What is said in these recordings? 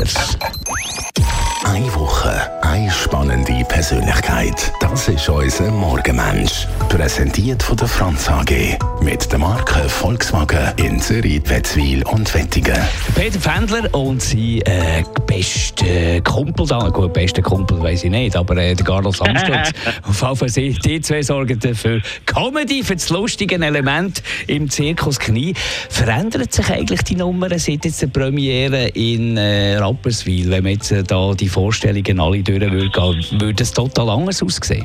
anders. Eine Woche, eine spannende Persönlichkeit. Das ist unser Morgenmensch. Präsentiert von der Franz AG. Mit der Marke Volkswagen in Zürich, Wetzwil und Wettingen. Peter Pfändler und sein bester Kumpel, gut, bester Kumpel weiss ich nicht, aber der Carlos Amstutz. Auf jeden Fall die zwei sorgen dafür Comedy, für das lustige Element im Zirkus Knie. Verändert sich eigentlich die Nummer seit jetzt der Premiere in Rapperswil, wenn man jetzt da die Vorstellungen alle durch würde es total anders aussehen?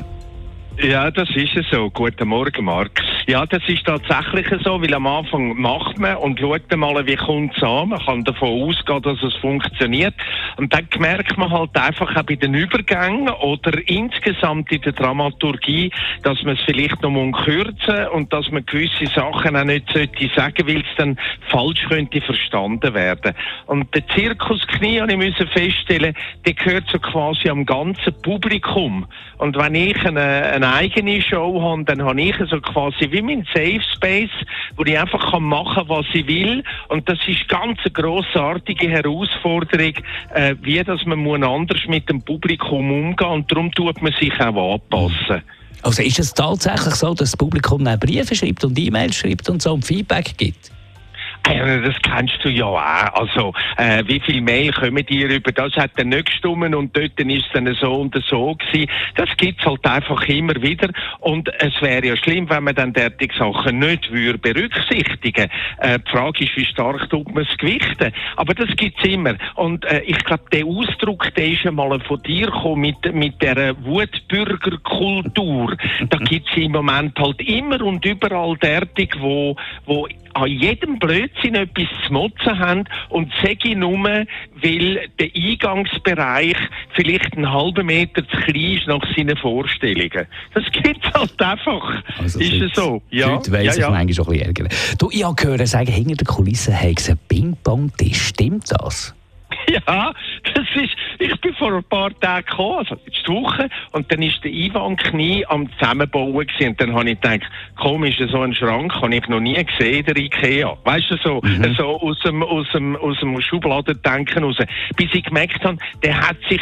Ja, das ist es so. Guten Morgen, Marc. Ja, das ist tatsächlich so, weil am Anfang macht man und schaut mal, wie kommt es an. Man kann davon ausgehen, dass es funktioniert. Und dann merkt man halt einfach auch bei den Übergängen oder insgesamt in der Dramaturgie, dass man es vielleicht noch kürzen und dass man gewisse Sachen auch nicht sollte sagen, weil es dann falsch könnte verstanden werden. Und der Zirkus Knie, habe ich feststellen, der gehört so quasi am ganzen Publikum. Und wenn ich eine eigene Show habe, dann habe ich so quasi wie mein Safe Space, wo ich einfach machen kann, was ich will. Und das ist ganz eine grossartige Herausforderung, wie dass man anders mit dem Publikum umgehen muss. Und darum tut man sich auch anpassen. Also ist es tatsächlich so, dass das Publikum auch Briefe schreibt und E-Mails schreibt und so und Feedback gibt? Das kennst du ja auch. Also, wie viel Mail kommen dir über das hat er nicht gestimmt und dort ist es dann so und so gewesen. Das gibt's halt einfach immer wieder. Und es wäre ja schlimm, wenn man dann derartige Sachen nicht berücksichtigen würde. Die Frage ist, wie stark tut man es gewichten. Aber das gibt's immer. Und ich glaube, der Ausdruck, der ist einmal von dir gekommen mit der Wutbürgerkultur. Da gibt's im Moment halt immer und überall derartige, wo an jedem Blödsinn etwas zu motzen haben und sage ich nur, weil der Eingangsbereich vielleicht einen halben Meter zu klein ist nach seinen Vorstellungen. Das gibt es halt einfach. Also ist es so? Ja. Heute weiss ich manchmal schon ein bisschen ärgern. Du, ich habe gehört, sagen, hinter der Kulisse haben sie einen Ping-Pong-Tisch. Stimmt das? Ja, ich bin vor ein paar Tagen gekommen, also letzte Woche, und dann ist der Ivan Knie am Zusammenbauen gewesen. Und dann habe ich gedacht, komisch, so einen Schrank habe ich noch nie gesehen, der Ikea. Weißt du, so aus dem Schubladendenken raus. Bis ich gemerkt habe, der hat sich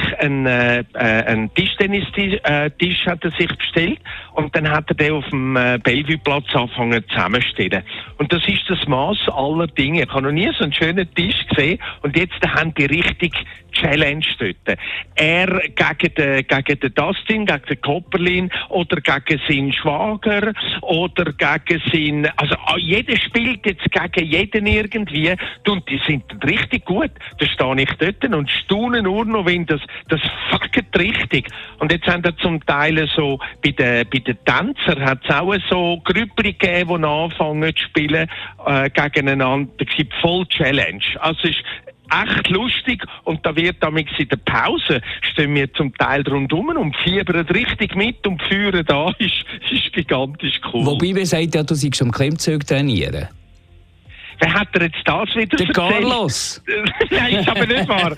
einen Tischtennistisch hat er sich bestellt und dann hat er den auf dem Bellevue-Platz angefangen zusammenzustellen. Und das ist das Maß aller Dinge. Ich habe noch nie so einen schönen Tisch gesehen und jetzt haben die richtig Challenge dort. Er gegen den Dustin, gegen den Kopperlin oder gegen seinen Schwager oder gegen seinen... Also jeder spielt jetzt gegen jeden irgendwie und die sind richtig gut. Da stehe ich dort und staune nur noch, wenn das fuckt richtig. Und jetzt haben wir zum Teil so, bei den Tänzern hat es auch so Grüppli gegeben, die anfangen zu spielen gegeneinander. Es gibt voll Challenge. Also ist echt lustig und da wird damals in der Pause stehen wir zum Teil rundum und fiebern richtig mit und führen da ist gigantisch cool. Wobei man sagt ja, du sollst am Klimmzug trainieren. Wer hat er jetzt das wieder der erzählt? Carlos. Nein, ist aber nicht wahr.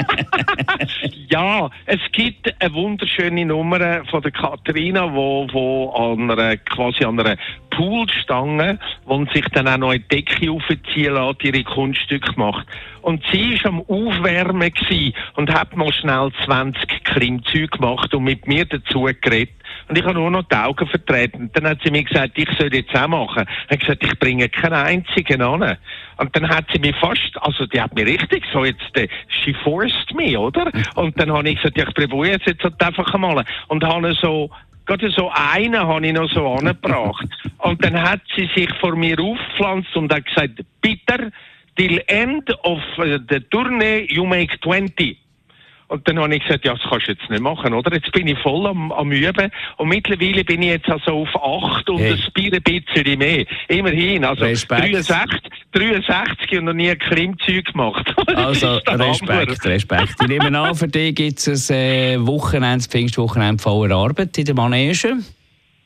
Ja, es gibt eine wunderschöne Nummer von der Katharina, wo quasi an einer Poolstange, wo sich dann auch noch eine Decke aufziehen lässt, ihre Kunststücke macht. Und sie war am Aufwärmen und hat mal schnell 20 Klimmzüge gemacht und mit mir dazu geredet. Und ich habe nur noch die Augen vertreten. Dann hat sie mir gesagt, ich soll jetzt auch machen. Ich habe gesagt, ich bringe keinen einzigen an. Und dann hat sie mich die hat mich richtig so jetzt, she forced me, oder? Und dann habe ich gesagt, ja, ich probiere jetzt halt einfach einmal. Und habe gerade so einen habe ich noch so angebracht. Und dann hat sie sich vor mir aufgepflanzt und hat gesagt, Peter, till end of the tourney you make 20. Und dann habe ich gesagt, ja, das kannst du jetzt nicht machen, oder? Jetzt bin ich voll am Üben. Und mittlerweile bin ich jetzt also auf 8 und ein bisschen mehr. Immerhin. Also 63 und noch nie ein Klimmzeug gemacht. Also Respekt. Ich nehme an, für dich gibt es ein Pfingstwochenende voller Arbeit in der Manege.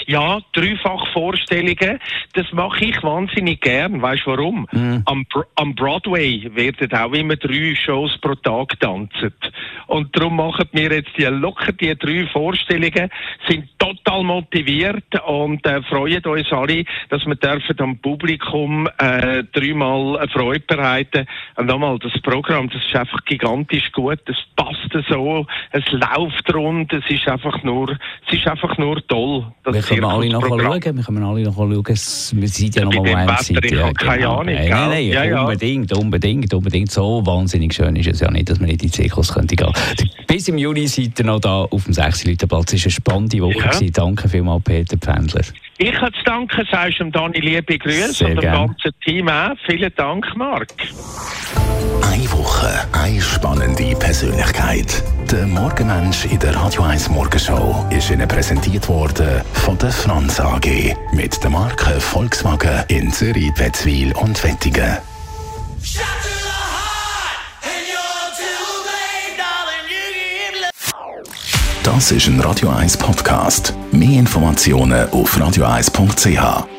Ja, Dreifachvorstellungen, das mache ich wahnsinnig gern. Weißt du warum? Am Broadway werden auch immer 3 Shows pro Tag tanzen. Und darum machen wir jetzt die 3 Vorstellungen, sind total motiviert und freuen uns alle, dass wir dürfen am Publikum 3-mal eine Freude bereiten. Und nochmal, das Programm, das ist einfach gigantisch gut, es passt so, es läuft rund, es ist einfach nur toll. Wir können alle noch schauen, wir sind ja noch mal Endzeit. Ich habe keine Ahnung. Nein, unbedingt. So wahnsinnig schön ist es ja nicht, dass man in die Zirkus könnte gehen. Bis im Juni seid ihr noch da auf dem 6-Leute-Platz. Es war eine spannende Woche gewesen. Danke vielmals, Peter Pfändler. Ich habe zu danken, sagst du Dani, liebe Grüße und dem ganzen Team auch. Vielen Dank, Marc. Eine Woche, eine spannende Persönlichkeit. Der Morgenmensch in der Radio 1 Morgenshow ist Ihnen präsentiert worden von der Franz AG mit der Marke Volkswagen in Zürich, Wetzwil und Wettigen. Das ist ein Radio 1 Podcast. Mehr Informationen auf radio1.ch.